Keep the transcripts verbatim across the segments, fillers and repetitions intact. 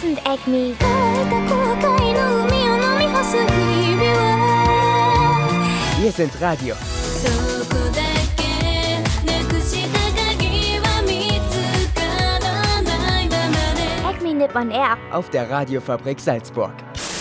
isn't Acme 乾いた後悔の海を飲み干す日々は Wir sind Radio どこだけなくした鍵は見つからないままで Acme Nippon Air auf der Radiofabrik Salzburg.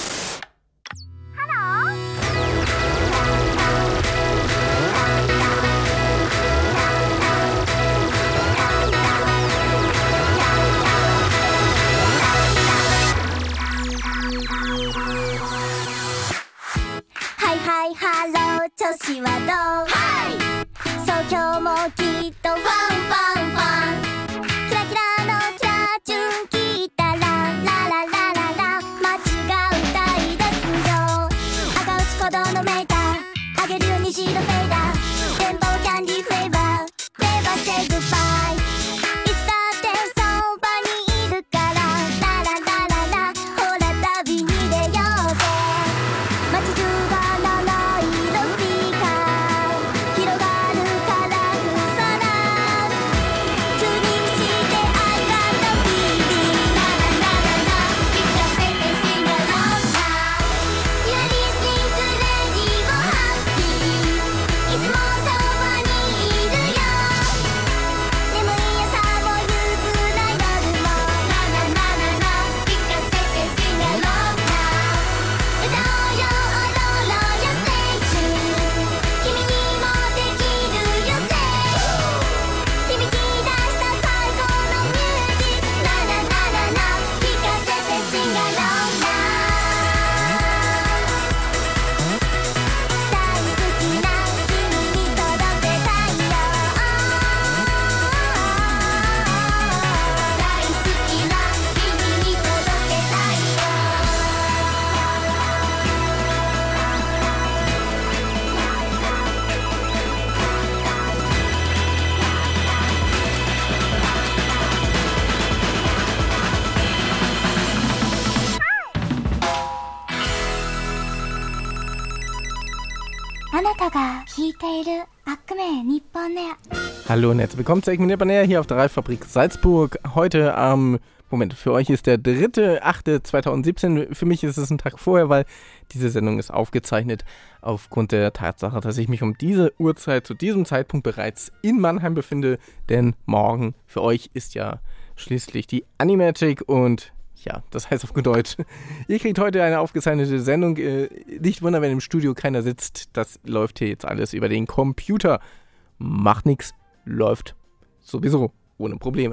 Hallo und herzlich willkommen zu Acme Nippon Air hier auf der Radiofabrik Salzburg. Heute am, ähm, Moment, für euch ist der dritte achte zweitausendsiebzehn. Für mich ist es ein Tag vorher, weil diese Sendung ist aufgezeichnet aufgrund der Tatsache, dass ich mich um diese Uhrzeit, zu diesem Zeitpunkt bereits in Mannheim befinde. Denn morgen für euch ist ja schließlich die Animagic und ja, das heißt auf gut Deutsch, ihr kriegt heute eine aufgezeichnete Sendung. Äh, nicht wundern, wenn im Studio keiner sitzt. Das läuft hier jetzt alles über den Computer. Macht nix, läuft sowieso ohne Probleme.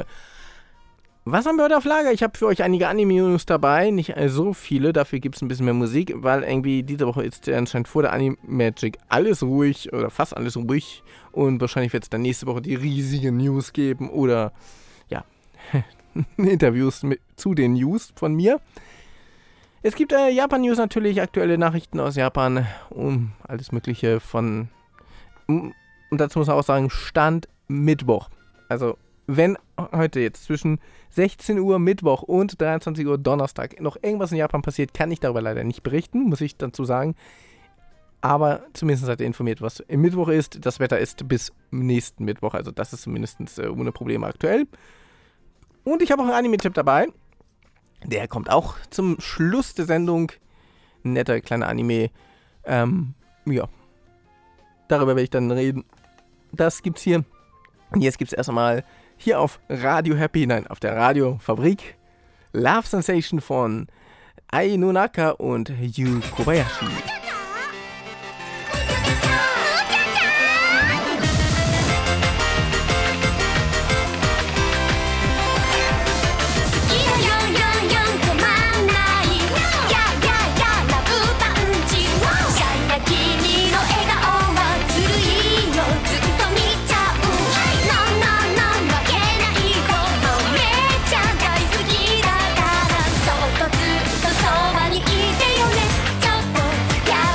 Was haben wir heute auf Lager? Ich habe für euch einige Anime-News dabei, nicht so viele, dafür gibt es ein bisschen mehr Musik, weil irgendwie diese Woche ist anscheinend vor der Animagic alles ruhig oder fast alles ruhig und wahrscheinlich wird es dann nächste Woche die riesigen News geben oder ja, Interviews mit, zu den News von mir. Es gibt äh, Japan-News natürlich, aktuelle Nachrichten aus Japan und alles mögliche von... Um, Und dazu muss man auch sagen, Stand Mittwoch. Also, wenn heute jetzt zwischen sechzehn Uhr Mittwoch und dreiundzwanzig Uhr Donnerstag noch irgendwas in Japan passiert, kann ich darüber leider nicht berichten, muss ich dazu sagen. Aber zumindest seid ihr informiert, was im Mittwoch ist. Das Wetter ist bis nächsten Mittwoch, also das ist zumindest äh, ohne Probleme aktuell. Und ich habe auch einen Anime-Tipp dabei. Der kommt auch zum Schluss der Sendung. Ein netter kleiner Anime. Ähm, ja. Darüber werde ich dann reden. Das gibt's hier. Und jetzt gibt's erst einmal hier auf Radio Happy, nein, auf der Radiofabrik, Love Sensation von Ai Nonaka und Yu Kobayashi. So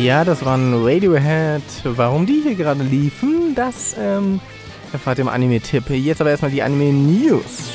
Ja, das waren Radiohead. Warum die hier gerade liefen, das ähm, erfahrt ihr im Anime-Tipp. Jetzt aber erstmal die Anime-News.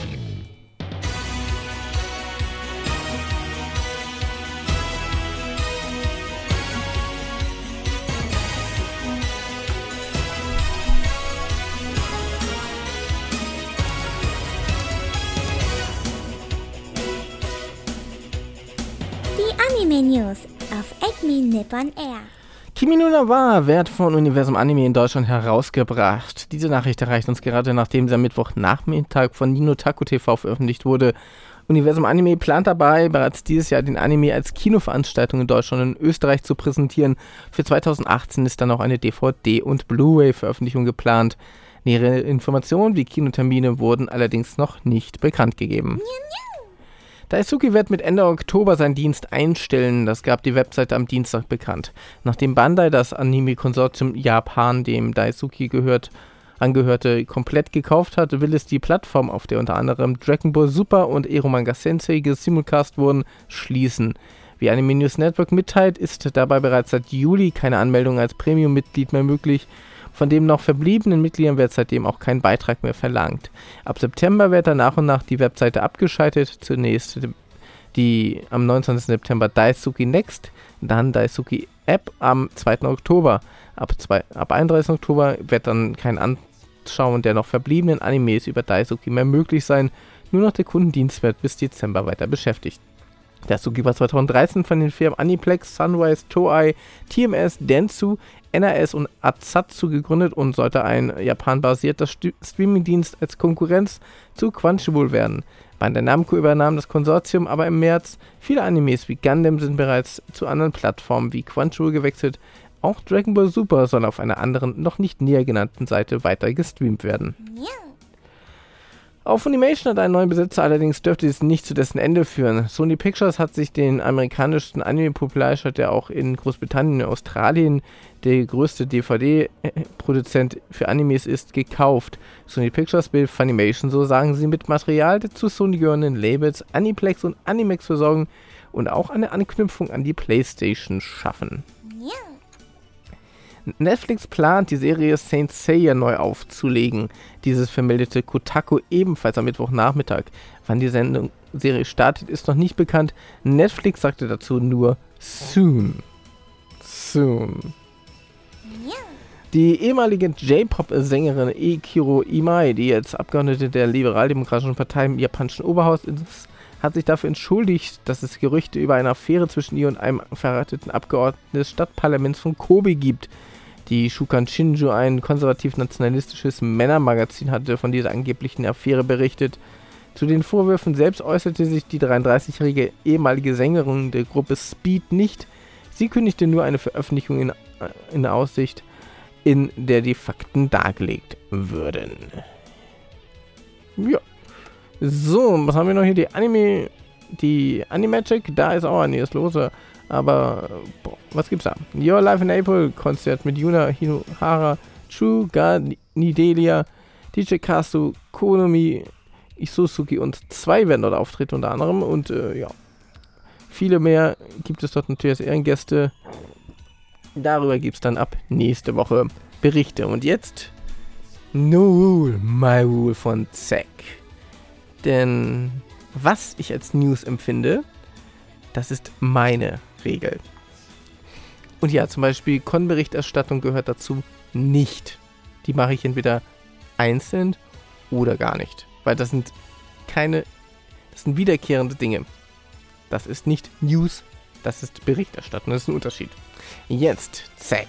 Die Anime-News auf ACME Nippon Air. Kimi no Na wa wird von Universum Anime in Deutschland herausgebracht. Diese Nachricht erreicht uns gerade, nachdem sie am Mittwochnachmittag von Nino Taku T V veröffentlicht wurde. Universum Anime plant dabei, bereits dieses Jahr den Anime als Kinoveranstaltung in Deutschland und in Österreich zu präsentieren. Für zweitausendachtzehn ist dann auch eine D V D- und Blu-ray-Veröffentlichung geplant. Nähere Informationen wie Kinotermine wurden allerdings noch nicht bekannt gegeben. Daisuke wird mit Ende Oktober seinen Dienst einstellen, das gab die Webseite am Dienstag bekannt. Nachdem Bandai das Anime-Konsortium Japan, dem Daisuke gehört, angehörte, komplett gekauft hat, will es die Plattform, auf der unter anderem Dragon Ball Super und Eromanga Sensei gesimulcast wurden, schließen. Wie Anime News Network mitteilt, ist dabei bereits seit Juli keine Anmeldung als Premium-Mitglied mehr möglich. Von den noch verbliebenen Mitgliedern wird seitdem auch kein Beitrag mehr verlangt. Ab September wird dann nach und nach die Webseite abgeschaltet. Zunächst die am neunundzwanzigsten September Daisuke Next, dann Daisuke App am zweiten Oktober. Ab, zwei, ab einunddreißigsten Oktober wird dann kein Anschauen der noch verbliebenen Animes über Daisuke mehr möglich sein. Nur noch der Kundendienst wird bis Dezember weiter beschäftigt. Daisuke war zweitausenddreizehn von den Firmen Aniplex, Sunrise, Toei, T M S, Dentsu, N R S und Atsatsu gegründet und sollte ein Japan-basierter St- Streaming-Dienst als Konkurrenz zu Crunchyroll werden. Bandai Namco übernahm das Konsortium aber im März. Viele Animes wie Gundam sind bereits zu anderen Plattformen wie Crunchyroll gewechselt. Auch Dragon Ball Super soll auf einer anderen, noch nicht näher genannten Seite weiter gestreamt werden. Ja. Auch Funimation hat einen neuen Besitzer, allerdings dürfte dies nicht zu dessen Ende führen. Sony Pictures hat sich den amerikanischen Anime-Popularstadt, der auch in Großbritannien und Australien der größte D V D-Produzent für Animes ist, gekauft. Sony Pictures will Funimation, so sagen sie, mit Material der zu Sony gehörenden Labels Aniplex und Animax versorgen und auch eine Anknüpfung an die PlayStation schaffen. Ja. Netflix plant, die Serie Saint Seiya neu aufzulegen. Dieses vermeldete Kotaku ebenfalls am Mittwochnachmittag. Wann die Sendung Serie startet, ist noch nicht bekannt. Netflix sagte dazu nur soon. Soon. Ja. Die ehemalige J-Pop-Sängerin Eikiro Imai, die jetzt Abgeordnete der Liberaldemokratischen Partei im japanischen Oberhaus ist, hat sich dafür entschuldigt, dass es Gerüchte über eine Affäre zwischen ihr und einem verrateten Abgeordneten des Stadtparlaments von Kobe gibt. Die Shukan Shinju, ein konservativ-nationalistisches Männermagazin, hatte von dieser angeblichen Affäre berichtet. Zu den Vorwürfen selbst äußerte sich die dreiunddreißigjährige ehemalige Sängerin der Gruppe Speed nicht. Sie kündigte nur eine Veröffentlichung in, in Aussicht, in der die Fakten dargelegt würden. Ja. So, was haben wir noch hier? Die Anime, die Animagic, da ist auch einiges los. Aber, boah, was gibt's da? Your Life in April, Konzert mit Yuna Hinohara, True, Ga, Nidelia, D J Kasu, Konomi, Isuzuki und zwei werden dort auftreten unter anderem. Und, äh, ja, viele mehr gibt es dort natürlich als Ehrengäste. Darüber gibt's dann ab nächste Woche Berichte. Und jetzt No Rule, My Rule von Zack. Denn was ich als News empfinde, das ist meine Regel. Und ja, zum Beispiel Con-Berichterstattung gehört dazu nicht. Die mache ich entweder einzeln oder gar nicht. Weil das sind keine, das sind wiederkehrende Dinge. Das ist nicht News, das ist Berichterstattung. Das ist ein Unterschied. Jetzt, Zack.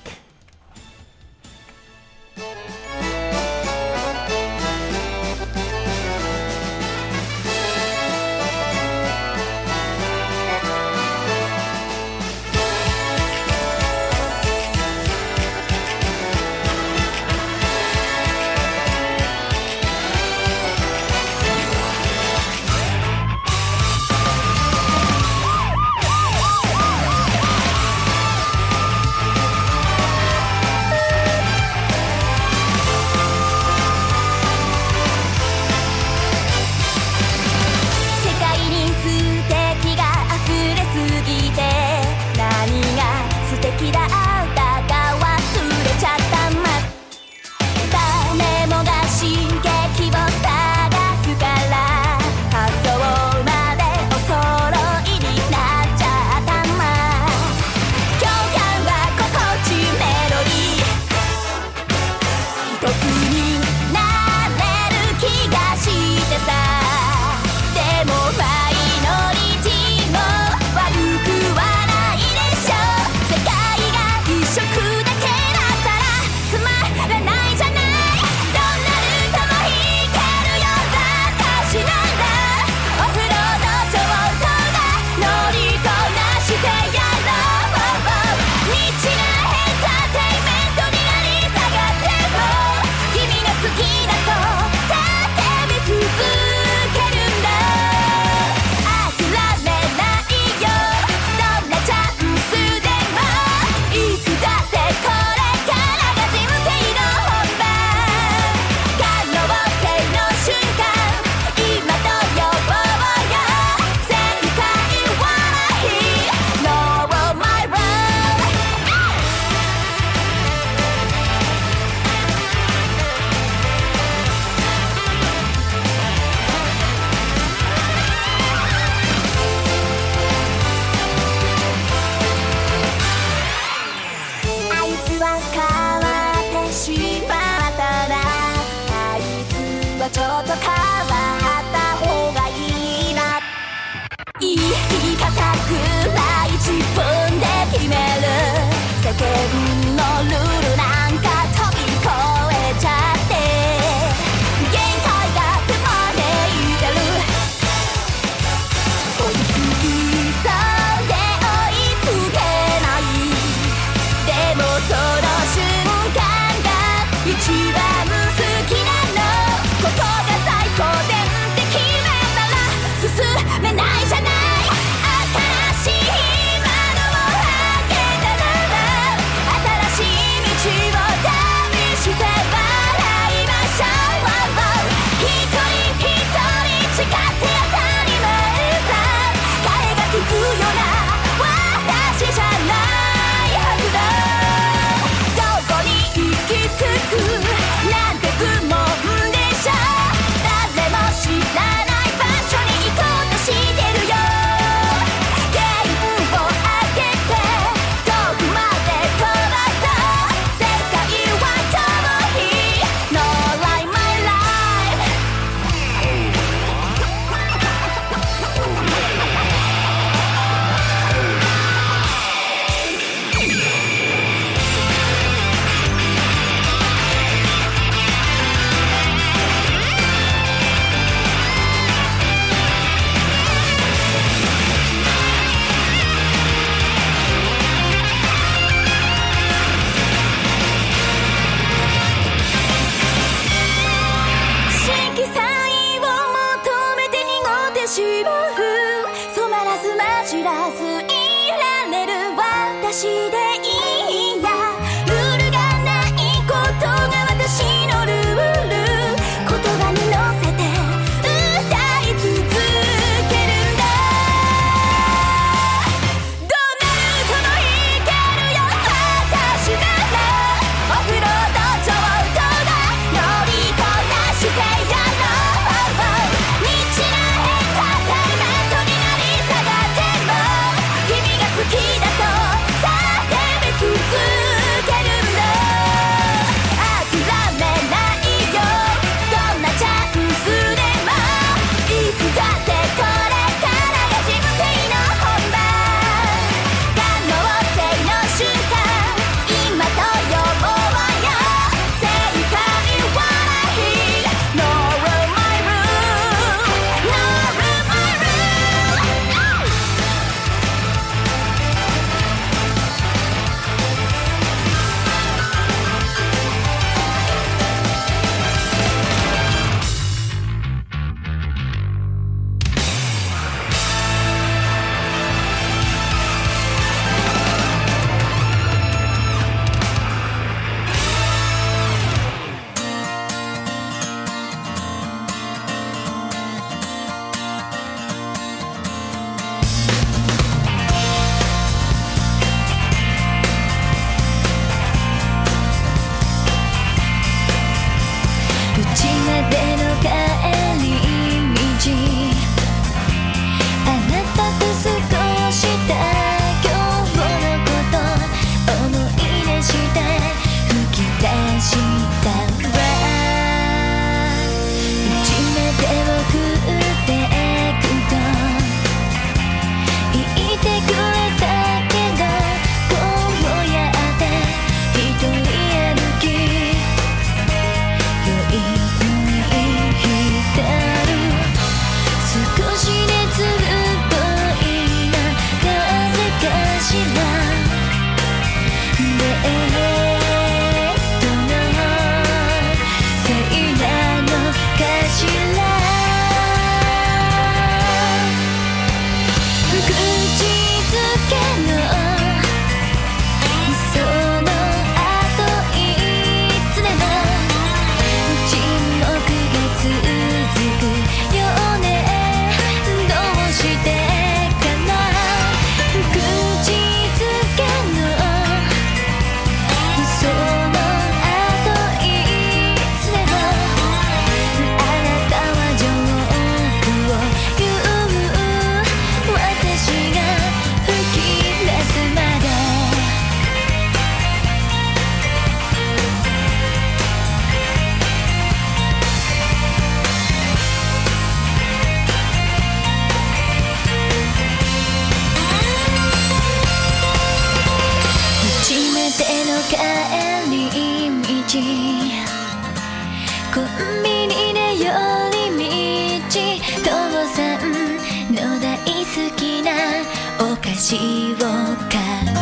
コンビニで寄り道父さんの大好きなお菓子を買う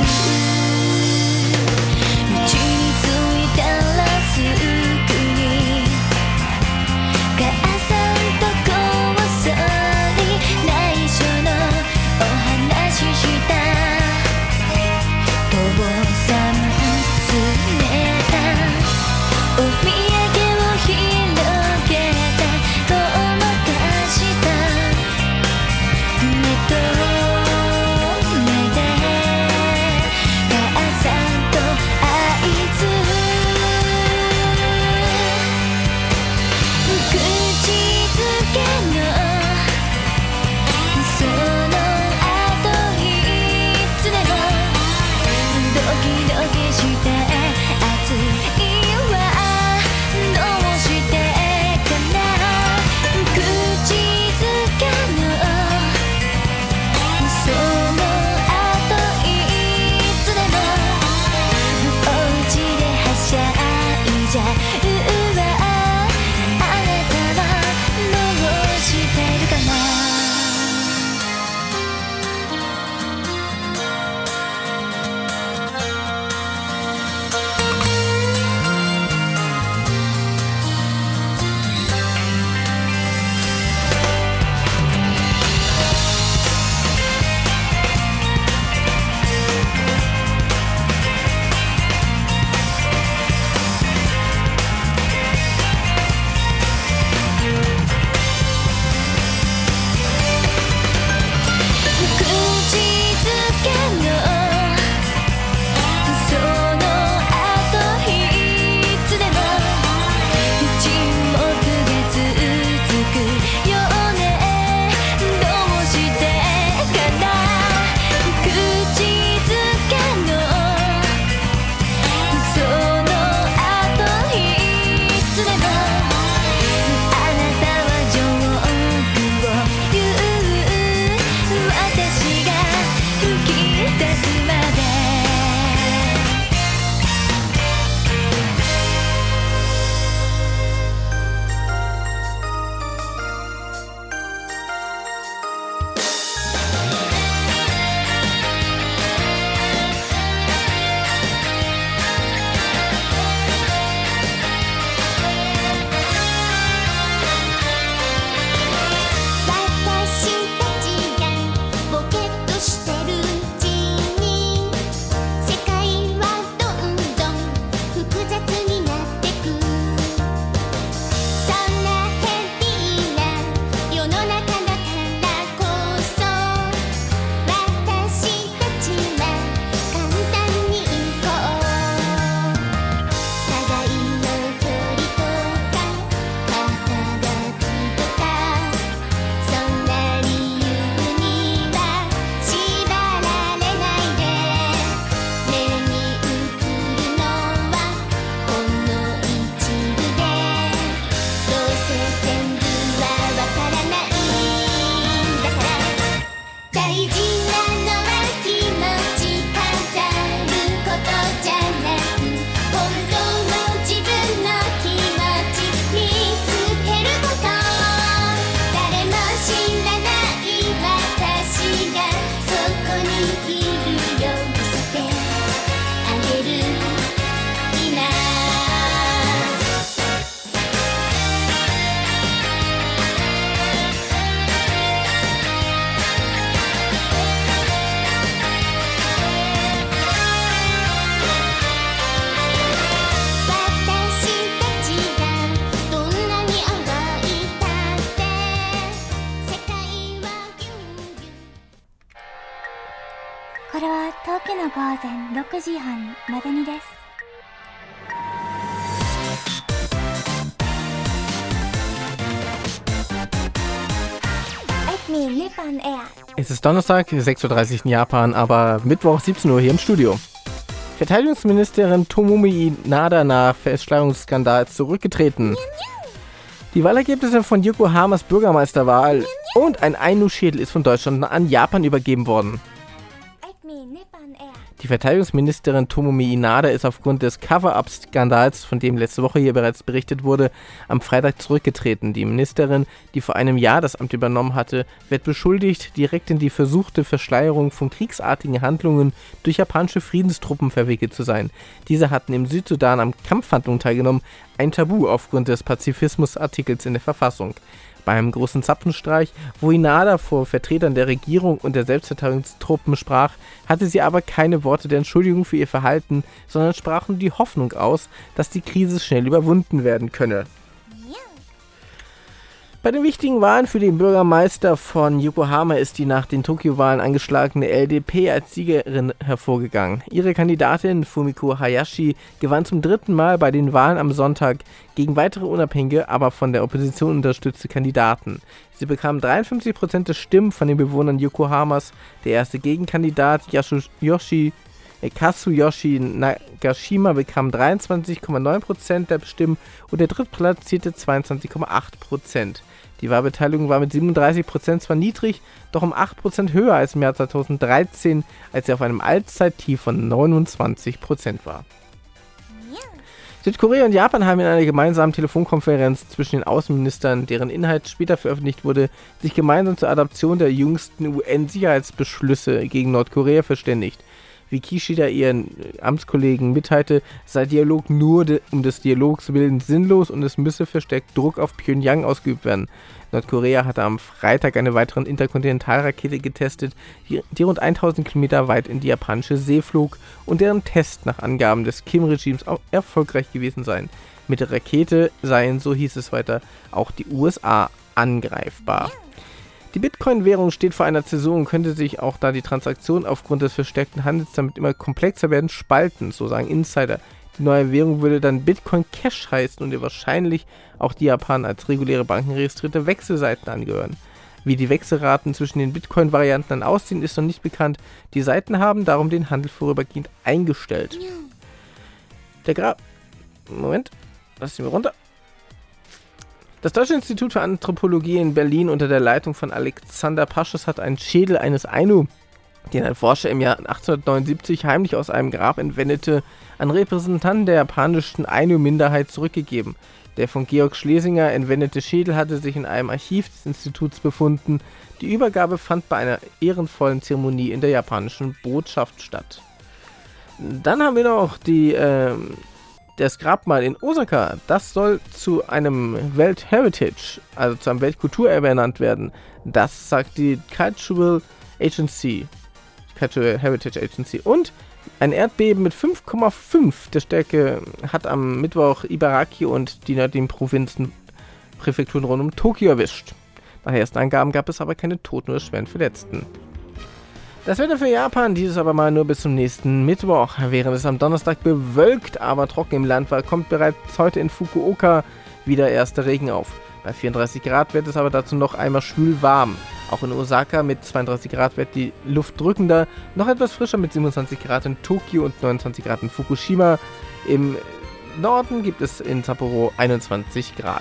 家に着いたらすぐに母さんとこっそり内緒のお話しした父さん詰めたお土産を広げたごまかした目と目で母さんと合図口づけのその後いつでもドキドキして熱いわどうしてかな口づけのその後いつでもお家ではしゃいじゃうわあなたはどうしてるかな口づけのその後いつでも沈黙が続くよねどうしてかな口づけのその後いつでもあなたはジョークを言う私が吹き出すまで私たちがボケっとしてるうちに世界はどんどん複雑になってくそんなヘビーな世の中だからこそ私たちは簡単に行こう互いの距離とか肩書きとかそんな理由には縛られないで目に映るのはほんの一部でどうせ全部はわからないんだから大事なのは気持ち飾ることじゃなく本当の自分の気持ち見つけること誰も知らない私がそこにいるよ見せてあげる今私たちがどんなにあがいたって世界はぎゅうぎゅうこれは東京の午前ろくじはんまでにです。Acme Nippon Air. Es ist Donnerstag, sechs Uhr dreißig in Japan, aber Mittwoch siebzehn Uhr hier im Studio. Verteidigungsministerin Tomomi Inada nach Festschreibungsskandal zurückgetreten. Die Wahlergebnisse von Yokohamas Bürgermeisterwahl und ein Ainu-Schädel ist von Deutschland an Japan übergeben worden. Acme Nippon Air. Die Verteidigungsministerin Tomomi Inada ist aufgrund des Cover-Up-Skandals, von dem letzte Woche hier bereits berichtet wurde, am Freitag zurückgetreten. Die Ministerin, die vor einem Jahr das Amt übernommen hatte, wird beschuldigt, direkt in die versuchte Verschleierung von kriegsartigen Handlungen durch japanische Friedenstruppen verwickelt zu sein. Diese hatten im Südsudan am Kampfhandlungen teilgenommen, ein Tabu aufgrund des Pazifismus-Artikels in der Verfassung. Beim großen Zapfenstreich, wo Inada vor Vertretern der Regierung und der Selbstverteidigungstruppen sprach, hatte sie aber keine Worte der Entschuldigung für ihr Verhalten, sondern sprach nur die Hoffnung aus, dass die Krise schnell überwunden werden könne. Bei den wichtigen Wahlen für den Bürgermeister von Yokohama ist die nach den Tokio-Wahlen angeschlagene L D P als Siegerin hervorgegangen. Ihre Kandidatin Fumiko Hayashi gewann zum dritten Mal bei den Wahlen am Sonntag gegen weitere unabhängige, aber von der Opposition unterstützte Kandidaten. Sie bekam dreiundfünfzig Prozent der Stimmen von den Bewohnern Yokohamas. Der erste Gegenkandidat Yasuyoshi Kazuyoshi Nagashima bekam dreiundzwanzig Komma neun Prozent der Stimmen und der drittplatzierte zweiundzwanzig Komma acht Prozent. Die Wahlbeteiligung war mit siebenunddreißig Prozent zwar niedrig, doch um acht Prozent höher als im Jahr zweitausenddreizehn, als sie auf einem Allzeittief von neunundzwanzig Prozent war. Südkorea und Japan haben in einer gemeinsamen Telefonkonferenz zwischen den Außenministern, deren Inhalt später veröffentlicht wurde, sich gemeinsam zur Adaption der jüngsten U N-Sicherheitsbeschlüsse gegen Nordkorea verständigt. Wie Kishida ihren Amtskollegen mitteilte, sei Dialog nur de- um des Dialogs willen sinnlos und es müsse verstärkt Druck auf Pyongyang ausgeübt werden. Nordkorea hatte am Freitag eine weitere Interkontinentalrakete getestet, die, die rund tausend Kilometer weit in die japanische See flog und deren Test nach Angaben des Kim-Regimes auch erfolgreich gewesen seien. Mit der Rakete seien, so hieß es weiter, auch die U S A angreifbar. Die Bitcoin-Währung steht vor einer Zäsur und könnte sich, auch da die Transaktionen aufgrund des verstärkten Handels damit immer komplexer werden, spalten, so sagen Insider. Die neue Währung würde dann Bitcoin Cash heißen und ihr wahrscheinlich auch die Japaner als reguläre Banken registrierte Wechselseiten angehören. Wie die Wechselraten zwischen den Bitcoin-Varianten dann aussehen, ist noch nicht bekannt. Die Seiten haben darum den Handel vorübergehend eingestellt. Der Graf... Moment, lass ihn mal runter. Das Deutsche Institut für Anthropologie in Berlin unter der Leitung von Alexander Pasches hat einen Schädel eines Ainu, den ein Forscher im Jahr achtzehnhundertneunundsiebzig heimlich aus einem Grab entwendete, an Repräsentanten der japanischen Ainu-Minderheit zurückgegeben. Der von Georg Schlesinger entwendete Schädel hatte sich in einem Archiv des Instituts befunden. Die Übergabe fand bei einer ehrenvollen Zeremonie in der japanischen Botschaft statt. Dann haben wir noch die... Ähm, Das Grabmal in Osaka, das soll zu einem Weltheritage, also zu einem Weltkulturerbe ernannt werden. Das sagt die Cultural Agency, Cultural Heritage Agency. Und ein Erdbeben mit fünf Komma fünf der Stärke hat am Mittwoch Ibaraki und die nördlichen Provinzen, Präfekturen rund um Tokio erwischt. Nach ersten Angaben gab es aber keine Toten oder schweren Verletzten. Das Wetter für Japan, dieses aber mal nur bis zum nächsten Mittwoch. Während es am Donnerstag bewölkt, aber trocken im Land war, kommt bereits heute in Fukuoka wieder erster Regen auf. Bei vierunddreißig Grad wird es aber dazu noch einmal schwül warm. Auch in Osaka mit zweiunddreißig Grad wird die Luft drückender, noch etwas frischer mit siebenundzwanzig Grad in Tokio und neunundzwanzig Grad in Fukushima. Im Norden gibt es in Sapporo einundzwanzig Grad.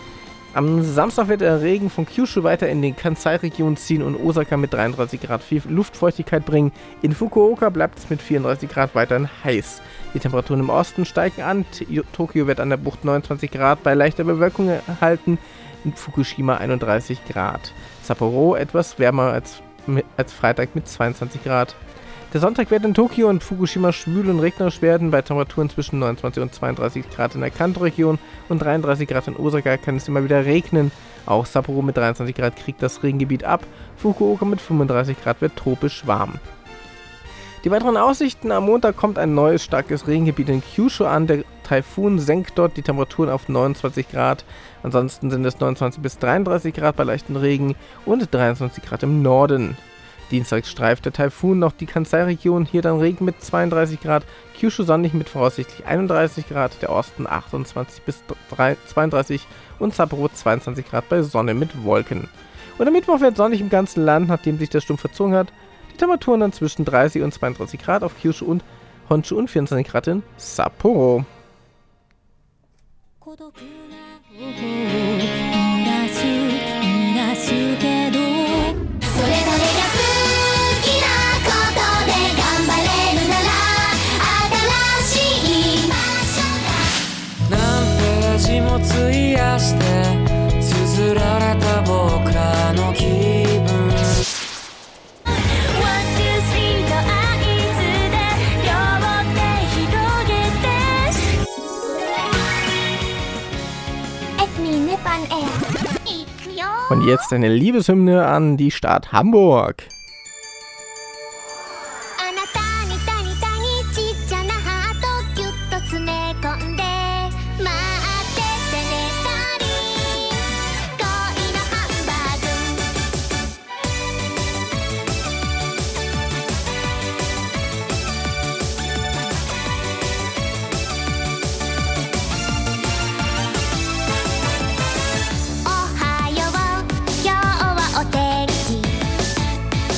Am Samstag wird der Regen von Kyushu weiter in den Kansai-Region ziehen und Osaka mit dreiunddreißig Grad viel Luftfeuchtigkeit bringen. In Fukuoka bleibt es mit vierunddreißig Grad weiterhin heiß. Die Temperaturen im Osten steigen an. Tokio wird an der Bucht neunundzwanzig Grad bei leichter Bewölkung erhalten. In Fukushima einunddreißig Grad. Sapporo etwas wärmer als, als Freitag mit zweiundzwanzig Grad. Der Sonntag wird in Tokio und Fukushima schwül und regnerisch werden. Bei Temperaturen zwischen neunundzwanzig und zweiunddreißig Grad in der Kanto-Region und dreiunddreißig Grad in Osaka kann es immer wieder regnen. Auch Sapporo mit dreiundzwanzig Grad kriegt das Regengebiet ab. Fukuoka mit fünfunddreißig Grad wird tropisch warm. Die weiteren Aussichten: Am Montag kommt ein neues starkes Regengebiet in Kyushu an. Der Taifun senkt dort die Temperaturen auf neunundzwanzig Grad. Ansonsten sind es neunundzwanzig bis dreiunddreißig Grad bei leichten Regen und dreiundzwanzig Grad im Norden. Dienstag streift der Taifun noch die Kansai-Region, hier dann Regen mit zweiunddreißig Grad, Kyushu sonnig mit voraussichtlich einunddreißig Grad, der Osten achtundzwanzig bis zweiunddreißig und Sapporo zweiundzwanzig Grad bei Sonne mit Wolken. Und am Mittwoch wird sonnig im ganzen Land, nachdem sich der Sturm verzogen hat. Die Temperaturen dann zwischen dreißig und zweiunddreißig Grad auf Kyushu und Honshu und vierundzwanzig Grad in Sapporo. 「それぞれが好きなことで頑張れるなら」 Und jetzt eine Liebeshymne an die Stadt Hamburg. あなたにたにたにちっちゃなハートギュッと詰め込んで待っててねたり恋のハンバーグおはよう今日はお天気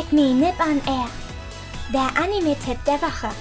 Mi Nip on Air. Der Anime-Tipp der Woche.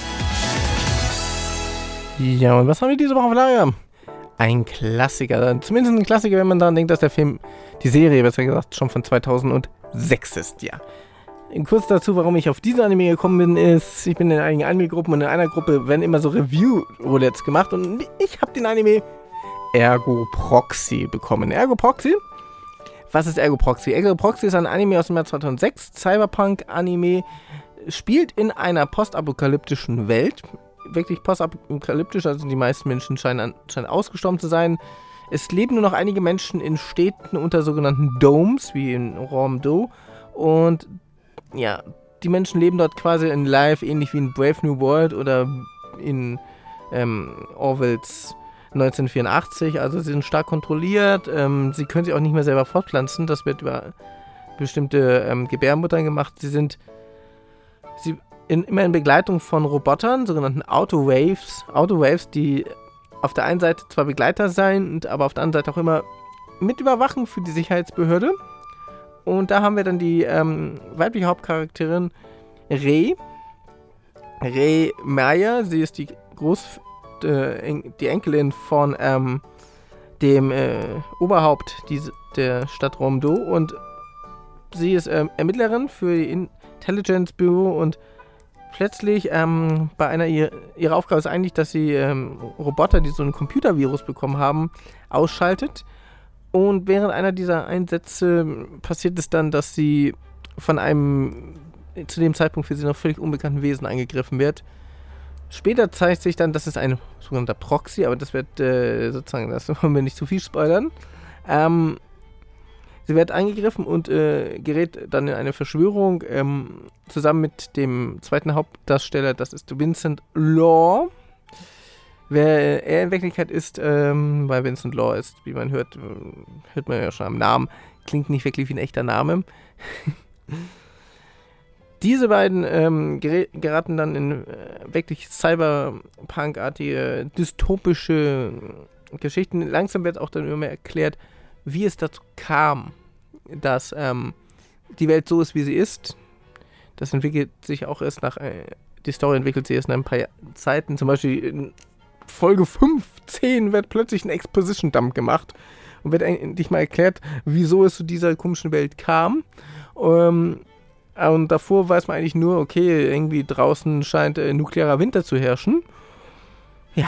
Ja, und was haben wir diese Woche auf Lager? Ein Klassiker. Zumindest ein Klassiker, wenn man daran denkt, dass der Film, die Serie, besser gesagt, schon von zweitausendsechs ist, ja. Kurz dazu, warum ich auf diese Anime gekommen bin, ist, ich bin in einigen Anime-Gruppen und in einer Gruppe werden immer so Review-Roulettes gemacht und ich habe den Anime Ergo Proxy bekommen. Ergo Proxy? Was ist Ergo Proxy? Ergo Proxy ist ein Anime aus dem Jahr zweitausendsechs, Cyberpunk-Anime, spielt in einer postapokalyptischen Welt. Wirklich postapokalyptisch, also die meisten Menschen scheinen, an, scheinen ausgestorben zu sein. Es leben nur noch einige Menschen in Städten unter sogenannten Domes, wie in Romdo. Und ja, die Menschen leben dort quasi in Life, ähnlich wie in Brave New World oder in ähm, Orwells neunzehnhundertvierundachtzig. Also sie sind stark kontrolliert. Ähm, sie können sich auch nicht mehr selber fortpflanzen. Das wird über bestimmte ähm, Gebärmuttern gemacht. Sie sind sie In, immer in Begleitung von Robotern, sogenannten Autowaves. Autowaves, die auf der einen Seite zwar Begleiter sein, aber auf der anderen Seite auch immer mit überwachen für die Sicherheitsbehörde. Und da haben wir dann die ähm, weibliche Hauptcharakterin Rei. Rei Meyer. Sie ist die Groß, äh, en, die Enkelin von ähm, dem äh, Oberhaupt diese, der Stadt Romdo. Und sie ist ähm, Ermittlerin für die Intelligence Bureau und plötzlich ähm, bei einer ihr, ihre Aufgabe ist eigentlich, dass sie ähm, Roboter, die so einen Computervirus bekommen haben, ausschaltet. Und während einer dieser Einsätze passiert es dann, dass sie von einem zu dem Zeitpunkt für sie noch völlig unbekannten Wesen angegriffen wird. Später zeigt sich dann, dass es ein sogenannter Proxy, aber das wird äh, sozusagen, das wollen wir nicht zu viel spoilern. Ähm, Sie wird angegriffen und äh, gerät dann in eine Verschwörung ähm, zusammen mit dem zweiten Hauptdarsteller, das ist Vincent Law. Wer er in Wirklichkeit ist, ähm, weil Vincent Law ist, wie man hört, hört man ja schon am Namen, klingt nicht wirklich wie ein echter Name. Diese beiden ähm, ger- geraten dann in äh, wirklich Cyberpunk-artige, dystopische Geschichten. Langsam wird auch dann immer mehr erklärt, wie es dazu kam, dass ähm, die Welt so ist, wie sie ist. Das entwickelt sich auch erst nach, äh, die Story entwickelt sich erst nach ein paar Zeiten. Zum Beispiel in Folge fünfzehn wird plötzlich ein Exposition-Dump gemacht und wird endlich mal erklärt, wieso es zu dieser komischen Welt kam. Ähm, und davor weiß man eigentlich nur, okay, irgendwie draußen scheint äh, nuklearer Winter zu herrschen. Ja.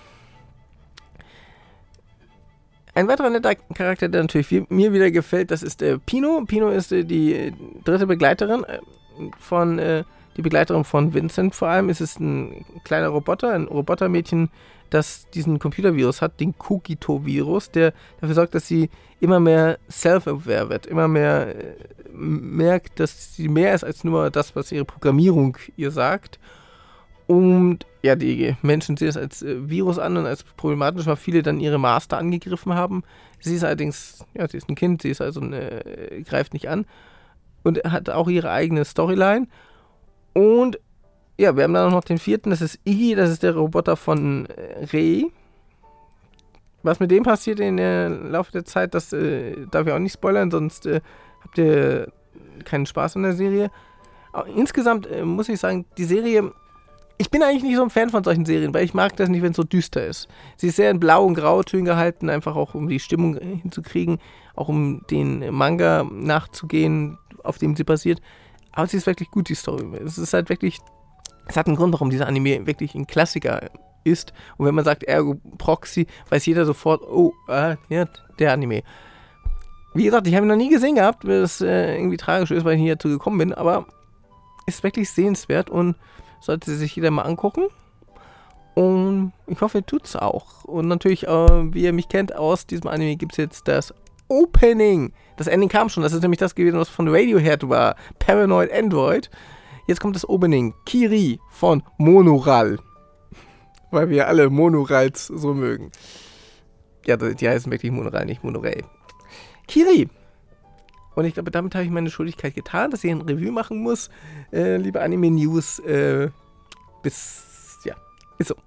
Ein weiterer netter Charakter, der natürlich viel, mir wieder gefällt, das ist äh, Pino. Pino ist äh, die äh, dritte Begleiterin äh, von, äh, die Begleiterin von Vincent vor allem. Es ist ein kleiner Roboter, ein Robotermädchen, das diesen Computervirus hat, den Kogito-Virus, der dafür sorgt, dass sie immer mehr self-aware wird, immer mehr äh, merkt, dass sie mehr ist als nur das, was ihre Programmierung ihr sagt. Und ja, die Menschen sehen es als äh, Virus an und als problematisch, weil viele dann ihre Master angegriffen haben. Sie ist allerdings, ja, sie ist ein Kind, sie ist also eine, äh, greift nicht an und hat auch ihre eigene Storyline. Und ja, wir haben dann noch den vierten, das ist Iggy, das ist der Roboter von äh, Rei. Was mit dem passiert in der Laufe der Zeit, das äh, darf ich auch nicht spoilern, sonst äh, habt ihr keinen Spaß in der Serie. Aber insgesamt äh, muss ich sagen, die Serie, ich bin eigentlich nicht so ein Fan von solchen Serien, weil ich mag das nicht, wenn es so düster ist. Sie ist sehr in Blau- und Grautönen gehalten, einfach auch um die Stimmung hinzukriegen, auch um den Manga nachzugehen, auf dem sie basiert. Aber sie ist wirklich gut, die Story. Es ist halt wirklich, es hat einen Grund, warum dieser Anime wirklich ein Klassiker ist. Und wenn man sagt Ergo Proxy, weiß jeder sofort, oh, äh, ja, der Anime. Wie gesagt, ich habe ihn noch nie gesehen gehabt, was äh, irgendwie tragisch ist, weil ich hier dazu gekommen bin, aber ist wirklich sehenswert und sollte sich jeder mal angucken. Und ich hoffe, ihr tut's auch. Und natürlich, äh, wie ihr mich kennt, aus diesem Anime gibt es jetzt das Opening. Das Ending kam schon. Das ist nämlich das gewesen, was von Radiohead war. Paranoid Android. Jetzt kommt das Opening. Kiri von Monoral. Weil wir alle Monorals so mögen. Ja, die heißen wirklich Monoral, nicht Monorail. Kiri. Und ich glaube, damit habe ich meine Schuldigkeit getan, dass ich ein Review machen muss. Äh, liebe Anime News, äh, bis, ja, ist so.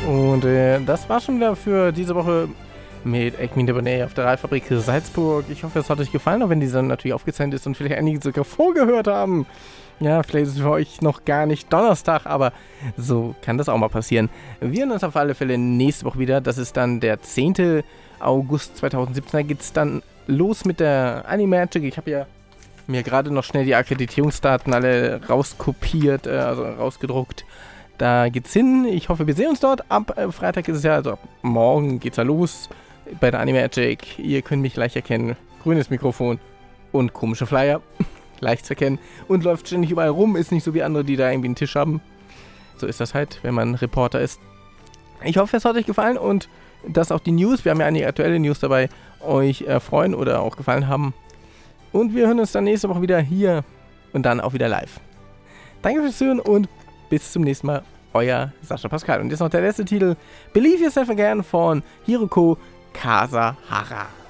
Und äh, das war schon wieder für diese Woche mit Ekmin Debonnet auf der Reifabrik Salzburg. Ich hoffe, es hat euch gefallen, auch wenn die Sendung natürlich aufgezeichnet ist und vielleicht einige sogar vorgehört haben. Ja, vielleicht ist es für euch noch gar nicht Donnerstag, aber so kann das auch mal passieren. Wir hören uns auf alle Fälle nächste Woche wieder. Das ist dann der zehnten August zweitausendsiebzehn. Da geht es dann los mit der Animagic. Ich habe ja mir gerade noch schnell die Akkreditierungsdaten alle rauskopiert, äh, also rausgedruckt. Da geht's hin. Ich hoffe, wir sehen uns dort. Ab äh, Freitag ist es ja, also ab morgen geht's ja los bei der Animagic. Ihr könnt mich gleich erkennen. Grünes Mikrofon und komische Flyer. Leicht zu erkennen. Und läuft ständig überall rum. Ist nicht so wie andere, die da irgendwie einen Tisch haben. So ist das halt, wenn man Reporter ist. Ich hoffe, es hat euch gefallen und dass auch die News, wir haben ja einige aktuelle News dabei, euch äh, freuen oder auch gefallen haben. Und wir hören uns dann nächste Woche wieder hier und dann auch wieder live. Danke fürs Zuhören und bis zum nächsten Mal. Euer Sascha Pascal. Und jetzt noch der letzte Titel. Believe Yourself Again von Hiroko Kasahara.